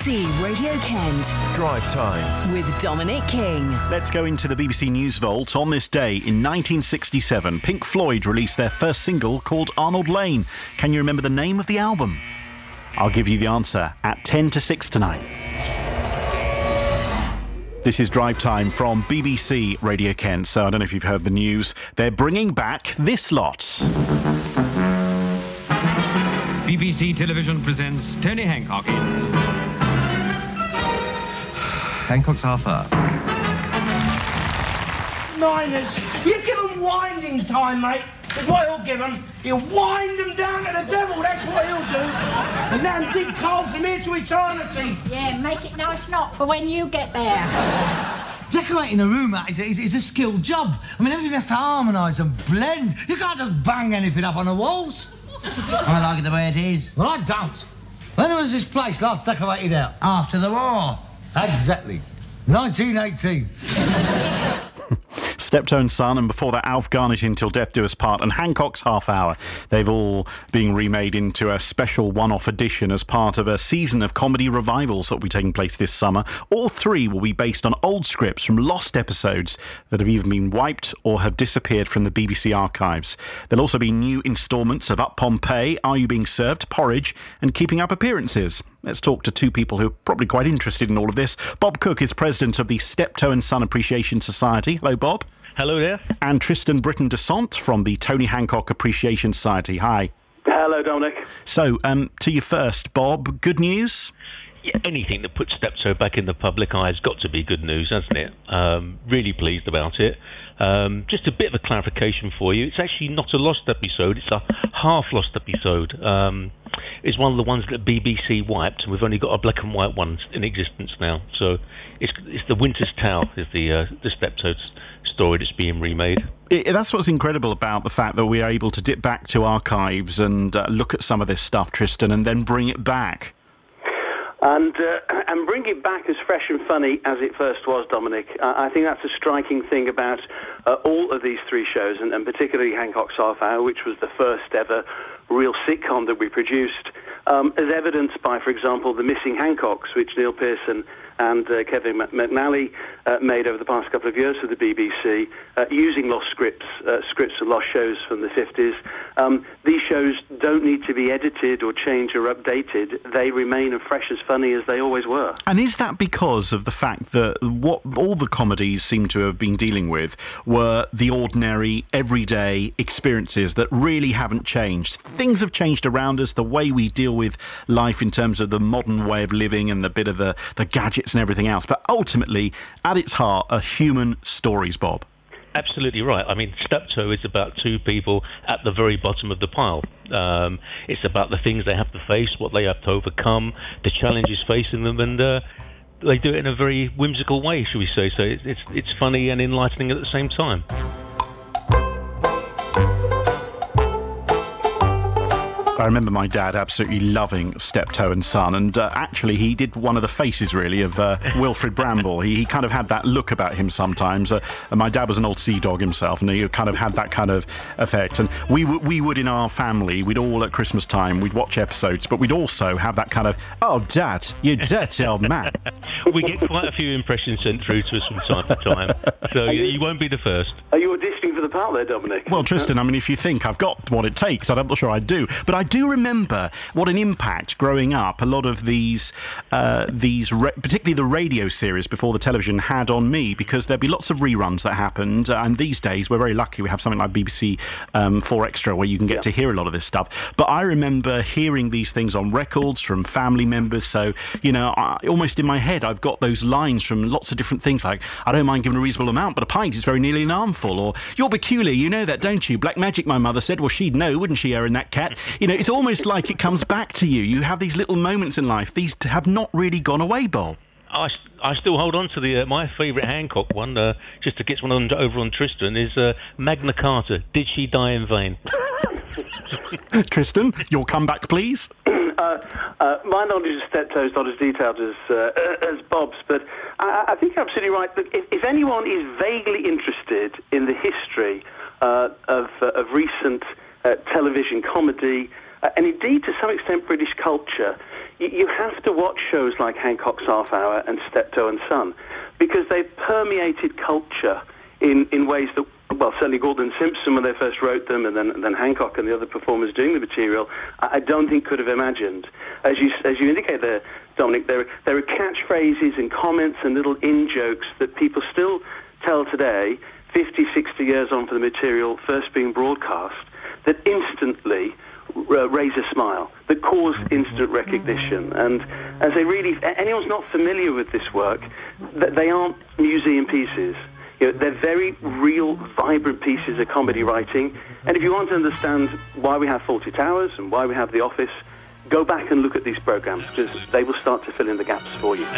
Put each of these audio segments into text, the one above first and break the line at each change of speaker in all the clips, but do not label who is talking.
BBC Radio Kent.
Drive Time
with Dominic King.
Let's go into the BBC News Vault. On this day in 1967, Pink Floyd released their first single called Arnold Lane. Can you remember the name of the album? I'll give you the answer at 10 to 6 tonight. This is Drive Time from BBC Radio Kent. So I don't know if you've heard the news. They're bringing back this lot.
BBC Television presents Tony Hancock in Hancock's Half Hour.
Niners, you give them winding time, mate. That's what he'll give them. He'll wind them down to the devil, that's what he'll do. And then dig coal from here to eternity.
Yeah, make it nice not for when you get there.
Decorating a room is a skilled job. I mean, everything has to harmonise and blend. You can't just bang anything up on the walls.
I like it the way it is.
Well, I don't. When was this place last decorated out?
After the war.
Exactly. 1918.
Steptoe and Son, and before that Alf Garnett in Till Death Do Us Part, and Hancock's Half Hour. They've all been remade into a special one-off edition as part of a season of comedy revivals that will be taking place this summer. All three will be based on old scripts from lost episodes that have either been wiped or have disappeared from the BBC archives. There'll also be new instalments of Up Pompeii, Are You Being Served?, Porridge, and Keeping Up Appearances. Let's talk to two people who are probably quite interested in all of this. Bob Cook is president of the Steptoe and Son Appreciation Society. Hello, Bob.
Hello there.
And Tristan Britton-Desant from the Tony Hancock Appreciation Society. Hi.
Hello, Dominic.
So, to you first, Bob. Good news?
Yeah, anything that puts Steptoe back in the public eye has got to be good news, hasn't it? Really pleased about it. Just a bit of a clarification for you. It's actually not a lost episode. It's a half-lost episode. It's one of the ones that BBC wiped, and we've only got a black and white one in existence now. So it's the Winter's Tale is the Steptoe story that's being remade.
That's what's incredible about the fact that we are able to dip back to archives and look at some of this stuff, Tristan, and then bring it back.
And bring it back as fresh and funny as it first was, Dominic. I think that's a striking thing about all of these three shows, and particularly Hancock's Half Hour, which was the first ever real sitcom that we produced, as evidenced by, for example, The Missing Hancocks, which Neil Pearson and Kevin McNally made over the past couple of years for the BBC, using lost scripts of lost shows from the 50s. These shows don't need to be edited or changed or updated. They remain as fresh as funny as they always were.
And is that because of the fact that what all the comedies seem to have been dealing with were the ordinary, everyday experiences that really haven't changed? Things have changed around us, the way we deal with life in terms of the modern way of living and the bit of the gadgets and everything else. But ultimately, at its heart, are human stories, Bob.
Absolutely right. I mean, Steptoe is about two people at the very bottom of the pile. It's about the things they have to face, what they have to overcome, the challenges facing them, and they do it in a very whimsical way, shall we say. So it's funny and enlightening at the same time.
I remember my dad absolutely loving Steptoe and Son, and actually he did one of the faces, really, of Wilfred Bramble. He kind of had that look about him sometimes. And my dad was an old sea dog himself, and he kind of had that kind of effect. And we would, in our family, we'd all at Christmas time, we'd watch episodes, but we'd also have that kind of, oh, Dad, you dirty old man.
We get quite a few impressions sent through to us from time to time, so you won't be the first.
Are you auditioning for the part there, Dominic?
Well, Tristan, I mean, if you think I've got what it takes, I'm not sure I do. But I do remember what an impact growing up a lot of these particularly the radio series before the television had on me, because there'd be lots of reruns that happened, and these days we're very lucky we have something like BBC 4 Extra where you can get to hear a lot of this stuff. But I remember hearing these things on records from family members, so, you know, almost in my head I've got those lines from lots of different things, like, I don't mind giving a reasonable amount, but a pint is very nearly an armful, or you're peculiar, you know that, don't you? Black magic, my mother said. Well, she'd know, wouldn't she, her and that cat? You know, it's almost like it comes back to you. You have these little moments in life. These have not really gone away, Bob.
I still hold on to my favourite Hancock one, just to get one over on Tristan, is Magna Carta. Did she die in vain?
Tristan, your comeback, please.
My knowledge of Steptoe is not as detailed as Bob's, but I think you're absolutely right. That if anyone is vaguely interested in the history of recent television comedy, and indeed to some extent British culture, you have to watch shows like Hancock's Half Hour and Steptoe and Son, because they've permeated culture in ways that, well, certainly Galton and Simpson when they first wrote them, and then Hancock and the other performers doing the material, I don't think could have imagined. As you indicate there, Dominic, there are catchphrases and comments and little in-jokes that people still tell today, 50, 60 years on for the material first being broadcast, that instantly raise a smile, that cause instant recognition. And as anyone's not familiar with this work, they aren't museum pieces. They're very real, vibrant pieces of comedy writing. And if you want to understand why we have Fawlty Towers and why we have The Office, go back and look at these programs, because they will start to fill in the gaps for you.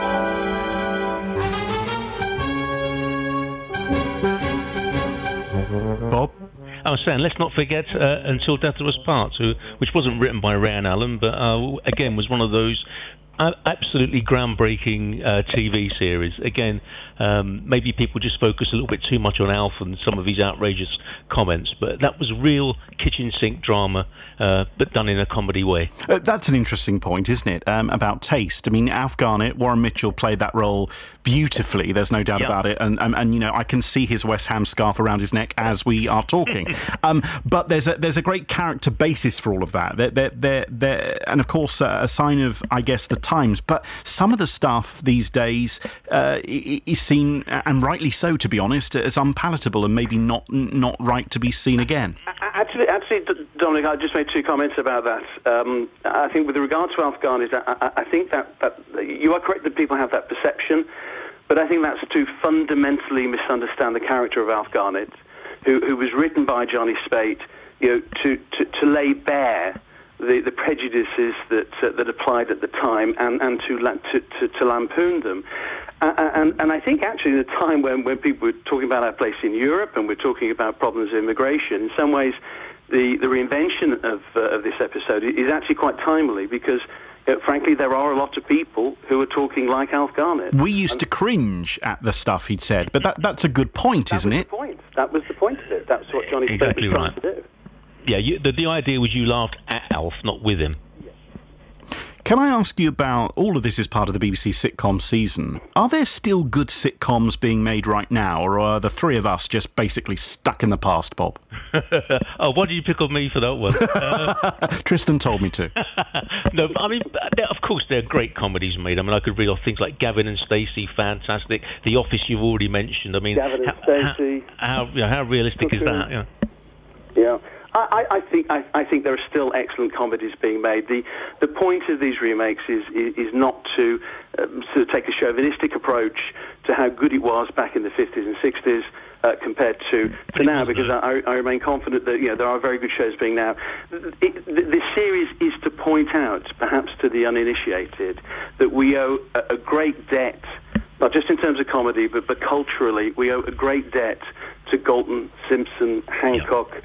Bob?
I was saying, let's not forget Until Death Do Us Part, which wasn't written by Ray and Allen, but again was one of those absolutely groundbreaking TV series. Again, maybe people just focus a little bit too much on Alf and some of his outrageous comments, but that was real kitchen sink drama, but done in a comedy way.
That's an interesting point, isn't it? About taste. I mean, Alf Garnett, Warren Mitchell played that role beautifully. There's no doubt about it. And I can see his West Ham scarf around his neck as we are talking. But there's a great character basis for all of that. And of course, a sign of, I guess, the times. But some of the stuff these days is seen, and rightly so, to be honest, as unpalatable and maybe not right to be seen again.
Actually, Dominic, I just made two comments about that. I think with regard to Alf Garnett, I think that you are correct that people have that perception, but I think that's to fundamentally misunderstand the character of Alf Garnett, who was written by Johnny Speight, to lay bare the prejudices that applied at the time, and to lampoon them. And I think actually in a time when people were talking about our place in Europe and we're talking about problems of immigration, in some ways the reinvention of this episode is actually quite timely, because frankly there are a lot of people who are talking like Alf Garnett.
We used to cringe at the stuff he'd said, but that's a good point, isn't it?
That was the point of it. That's what Johnny Speight was trying to do.
Yeah, the idea was you laughed at Alf, not with him.
Can I ask you about, all of this is part of the BBC sitcom season. Are there still good sitcoms being made right now, or are the three of us just basically stuck in the past, Bob?
Oh, why did you pick on me for that one?
Tristan told me to.
No, I mean, of course there are great comedies made. I mean, I could read off things like Gavin and Stacey, fantastic. The Office you've already mentioned. I mean,
Gavin and Stacey.
How realistic is that?
Yeah. I think there are still excellent comedies being made. The point of these remakes is not to sort of take a chauvinistic approach to how good it was back in the 50s and 60s compared to now, because I remain confident that there are very good shows being now. This series is to point out, perhaps to the uninitiated, that we owe a great debt, not just in terms of comedy, but culturally, we owe a great debt to Galton, Simpson, Hancock,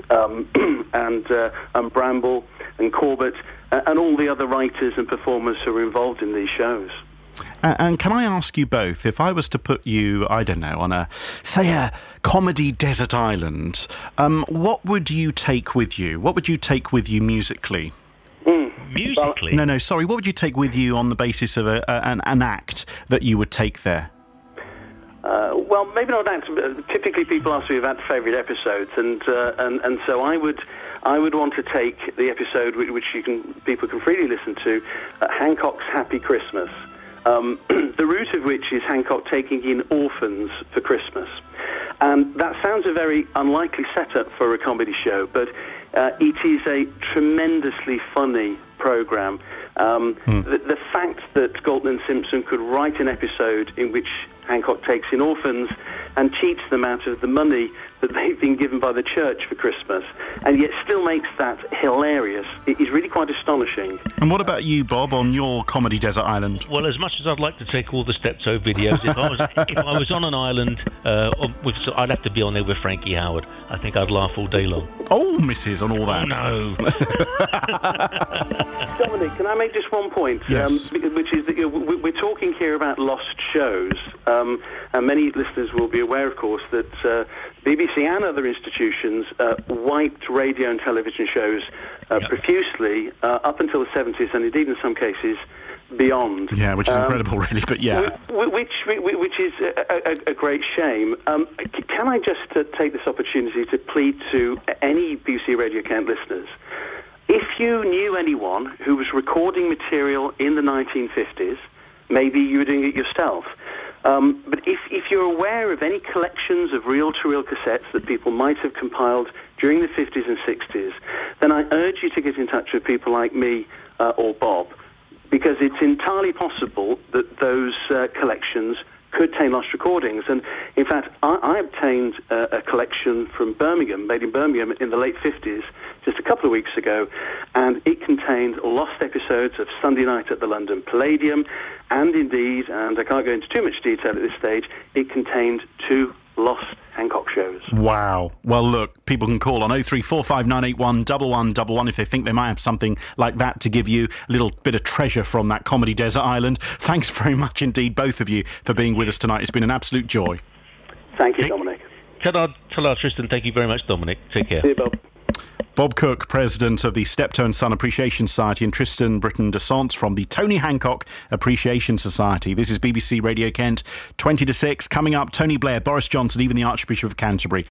and Bramble and Corbett and all the other writers and performers who are involved in these shows.
And can I ask you both, if I was to put you, I don't know, on a comedy desert island, what would you take with you? What would you take with you musically?
Musically?
No, sorry. What would you take with you on the basis of an act that you would take there?
Well, maybe not that. Typically, people ask me about favourite episodes, and so I would want to take the episode which people can freely listen to, Hancock's Happy Christmas. The root of which is Hancock taking in orphans for Christmas, and that sounds a very unlikely setup for a comedy show, but it is a tremendously funny programme. The fact that Galton and Simpson could write an episode in which Hancock takes in orphans and cheats them out of the money that they've been given by the church for Christmas, and yet still makes that hilarious, it is really quite astonishing.
And what about you, Bob, on your comedy desert island?
Well, as much as I'd like to take all the Steptoe videos, if I was on an island, I'd have to be on there with Frankie Howard. I think I'd laugh all day long.
Oh, misses on all that.
Oh, no.
Dominic, can I make just one point?
Yes.
Which is that we're talking here about lost shows, and many listeners will be aware, of course, that BBC and other institutions wiped radio and television shows profusely up until the 70s, and indeed in some cases beyond.
Yeah, which is incredible, really, but yeah.
Which is a great shame. Can I just take this opportunity to plead to any BBC Radio Kent listeners, if you knew anyone who was recording material in the 1950s, maybe you were doing it yourself. But if you're aware of any collections of reel-to-reel cassettes that people might have compiled during the 50s and 60s, then I urge you to get in touch with people like me or Bob, because it's entirely possible that those collections could contain lost recordings. And in fact, I obtained a collection from Birmingham, made in Birmingham in the late 50s, just a couple of weeks ago, and it contained lost episodes of Sunday Night at the London Palladium, and indeed, and I can't go into too much detail at this stage, it contained 2 lost Hancock shows.
Wow. Well, look, people can call on 03459811111 if they think they might have something like that to give you a little bit of treasure from that comedy desert island. Thanks very much indeed, both of you, for being with us tonight. It's been an absolute joy.
Thank you, Dominic.
Ta-da, Tristan. Thank you very much, Dominic. Take care.
See you, Bob.
Bob Cook, president of the Steptoe and Son Appreciation Society, and Tristan Britton-Descente from the Tony Hancock Appreciation Society. This is BBC Radio Kent, 20 to 6. Coming up, Tony Blair, Boris Johnson, even the Archbishop of Canterbury.